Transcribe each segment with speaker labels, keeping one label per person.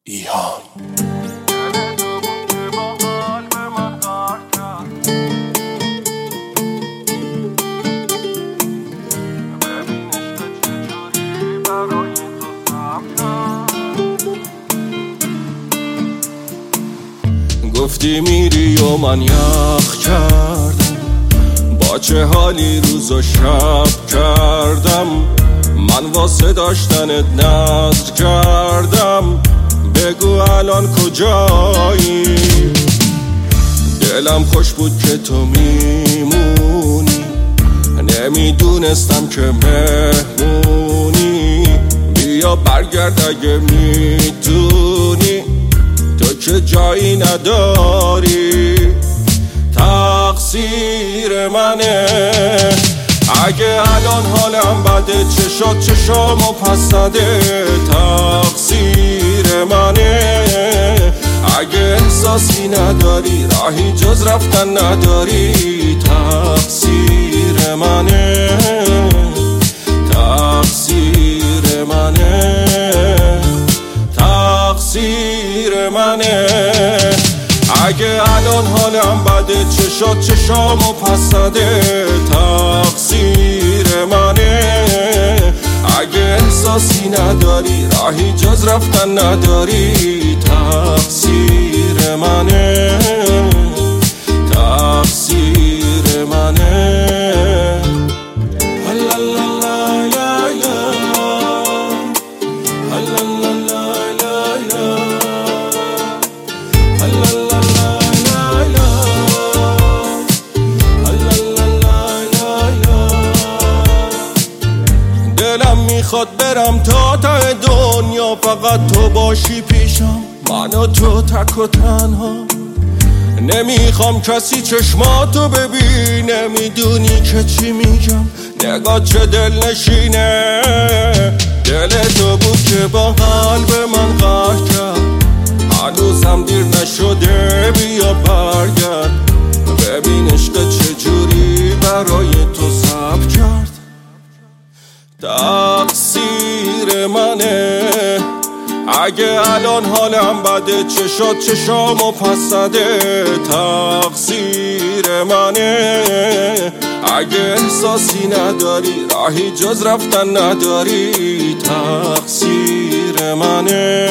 Speaker 1: ایهان گفتی میری و من یخ کردم، با چه حالی روز و شب کردم. من واسه داشتنت نذر کردم، بگو الان کجایی؟ دلم خوش بود که تو میمونی، نمیدونستم که مهمونی. بیا برگرد اگه میتونی، تو که جایی نداری. تقصیر منه اگه الان حالم بده، چشامو پس نده. تقصیر منه اگه احساسی نداری، راهی جز رفتن نداری. تقصیر منه، تقصیر منه، تقصیر منه اگه الان حالم بده، چشامو پس نده. تقصیر منه اگه احساسی نداری، راهی جز رفتن نداری. تقصیر منه، تقصیر منه. دلم میخواد برم تا ته دنیا، فقط تو باشی پیشم، من و تو تک و تنها. نمیخوام کسی چشماتو ببینه، میدونی که چی میگم، نگاه چه دل نشینه. دل تو بود که با قلب من قهر کرد، هنوزم دیر نشده، بیا برگرد. ببین عشق چجوری برای تو صبر کرد. تقصیر منه اگه الان حالم بده، چشامو پس نده. تقصیر منه اگه احساسی نداری، راهی جز رفتن نداری. تقصیر منه،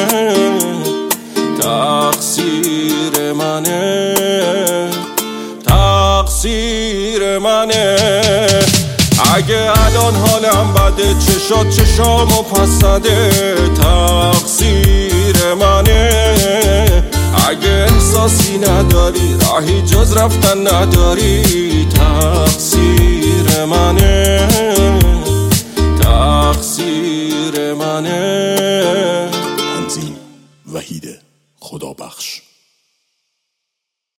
Speaker 1: تقصیر منه، تقصیر منه اگه الان حالم بده، چشامو پس نده. تقصیر منه اگه احساسی نداری، راهی جز رفتن نداری. تقصیر منه، تقصیر منه. تنظیم وحید خدابخش.